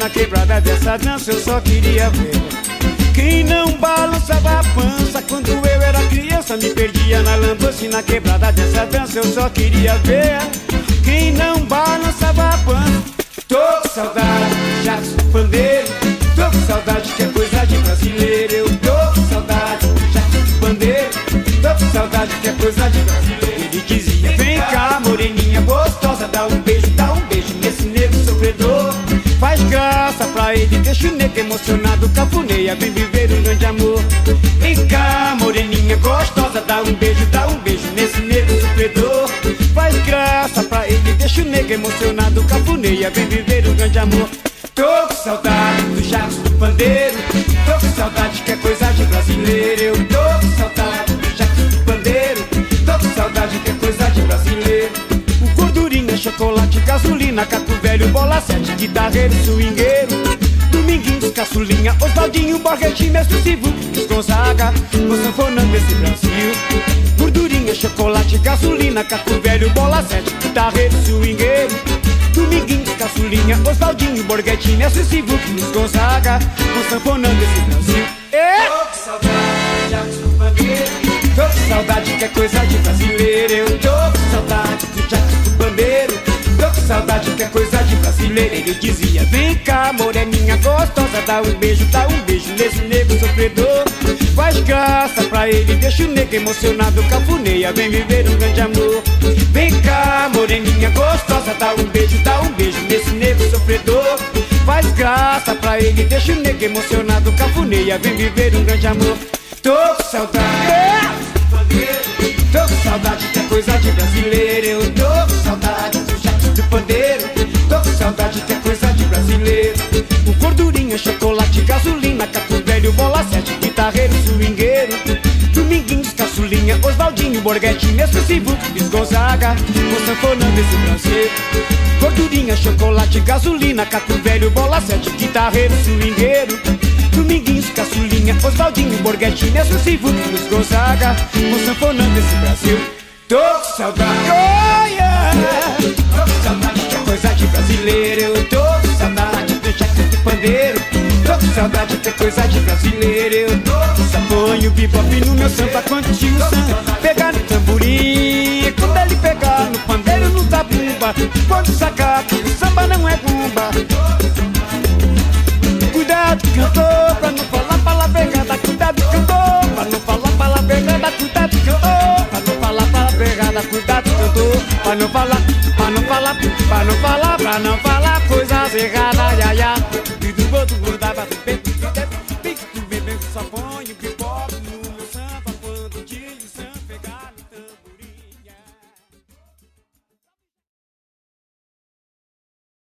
na quebrada dessa dança eu só queria ver quem não balançava a pança. Quando eu era criança me perdia na lambança, e na quebrada dessa dança eu só queria ver quem não balançava a pança. Tô com saudade do Jackson do pandeiro, tô com saudade que é coisa de brasileiro. Eu tô com saudade do Jackson do pandeiro, tô com saudade que é coisa de brasileiro. Ele dizia: vem cá, moreninha gostosa, dá um beijo nesse negro sofredor. Faz graça pra ele, deixa o negro emocionado, cafuneia, vem viver um grande amor. Vem cá, moreninha gostosa, dá um beijo nesse negro sofredor. Faz graça pra ele, deixa o negro emocionado, cafuneia, vem viver um grande amor. Tô com saudade do Jackson do pandeiro, tô com saudade que é coisa de brasileiro. Eu tô com saudade do Jackson do pandeiro, tô com saudade que é coisa de brasileiro. O gordurinha, chocolate, gasolina, caco velho, bola 7, guitarreiro, swingueiro, Dominguinhos, caçulinha, Oswaldinho, Borghetti, Mestre Silvio, Luiz Gonzaga, o sanfonão desse Brasil. Gordurinha, chocolate, gasolina, caco velho, bola 7, guitarreiro, swingueiro, Dominguinhos, caçulinha, Oswaldinho, Borghetti, Mestre Silvio, Luiz Gonzaga, o sanfonão desse Brasil. Tô com saudade, Jackson do pandeiro, tô com saudade que é coisa de brasileiro. Eu tô com saudade do Jackson do pandeiro, tô com saudade que é coisa de brasileiro. Ele dizia: vem cá, moreninha gostosa, dá um beijo nesse negro sofredor. Faz graça pra ele, deixa o negro emocionado, cafuneia, vem viver um grande amor. Vem cá, moreninha gostosa, dá um beijo nesse negro sofredor. Faz graça pra ele, deixa o negro emocionado, cafuneia, vem viver um grande amor. Tô com saudade do pandeiro, tô com saudade que é coisa de brasileiro. Eu tô com saudade do Jackson do pandeiro, tô com saudade que é coisa de brasileiro. O gordurinha, chocolate, gasolina, caco velho, bola 7, guitarreiro, swingueiro, Dominguinhos, caçulinha, Oswaldinho, Borghetti, Mestre Silvio, Luiz Gonzaga, o sanfonão desse Brasil. Gordurinha, chocolate, gasolina, caco velho, bola 7, guitarreiro, swingueiro, Dominguinhos, caçulinha, Oswaldinho, Borghetti, Mestre Silvio, Luiz Gonzaga, o sanfonão desse Brasil. Tô com saudade, oh yeah, tô com saudade que é coisa de brasileiro. Eu tô com saudade do Jackson do pandeiro, tô com saudade que é coisa de brasileiro. Eu tô com saudade, bebop no meu samba, quando o tio Sam pegar no tamborim, quando ele pegar no pandeiro, no zabumba, quando sacar que o samba não é bumba. Cuidado, cantor, pra não falar palavreada. Cuidado, cantor, pra não falar palavreada. Cuidado, cantor, pra não falar palavreada. Cuidado, cantor, pra não falar, pra não falar, pra não falar, pra não falar coisas erradas, ya ya. E do outro, dá pra tu beber, só põe o